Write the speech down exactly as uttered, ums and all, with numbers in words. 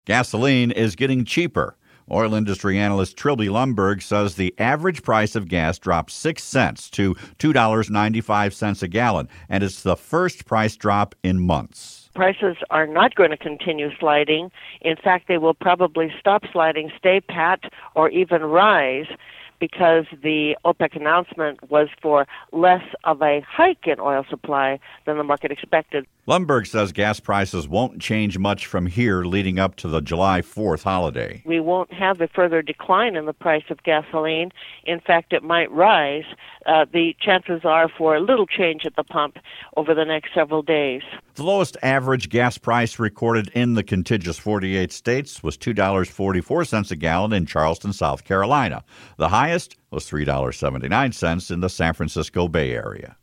Gasoline is getting cheaper. Oil industry analyst Trilby Lundberg says the average price of gas dropped six cents to two dollars and ninety-five cents a gallon, and it's the first price drop in months. Prices are not going to continue sliding. In fact, they will probably stop sliding, stay pat, or even rise, because the OPEC announcement was for less of a hike in oil supply than the market expected. Lundberg says gas prices won't change much from here leading up to the July fourth holiday. We won't have a further decline in the price of gasoline. In fact, it might rise. Uh, the chances are for a little change at the pump over the next several days. The lowest average gas price recorded in the contiguous forty-eight states was two dollars and forty-four cents a gallon in Charleston, South Carolina. The highest was three dollars and seventy-nine cents in the San Francisco Bay Area.